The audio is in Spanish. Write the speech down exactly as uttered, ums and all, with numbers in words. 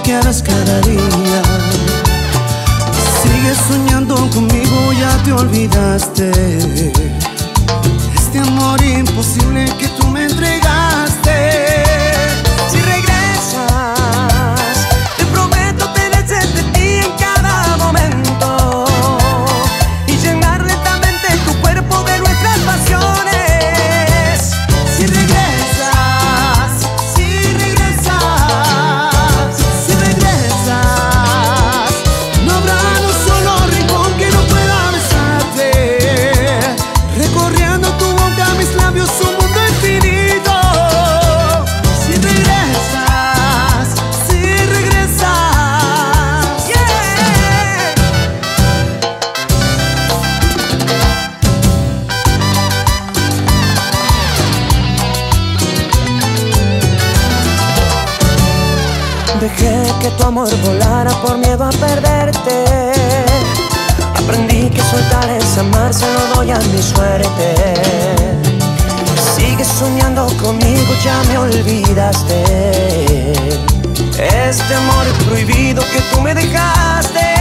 que harás cada día. Sigues soñando conmigo, ya te olvidaste este amor imposible que tú me entregaste. Si regresas, te prometo tener sed de ti en cada momento y llenar lentamente tu cuerpo de nuestras pasiones. Si regresas, si regresas, si regresas, no habrá un solo rincón que no pueda besarte. Recorriendo tu boca, mis labios, un mundo infinito. Si regresas, si regresas, Yeah. Dejé que tu amor volara por miedo a perderte. Aprendí que soltar es amar, se lo doy a mi suerte. Sigues soñando conmigo, ya me olvidaste. Este amor prohibido que tú me dejaste.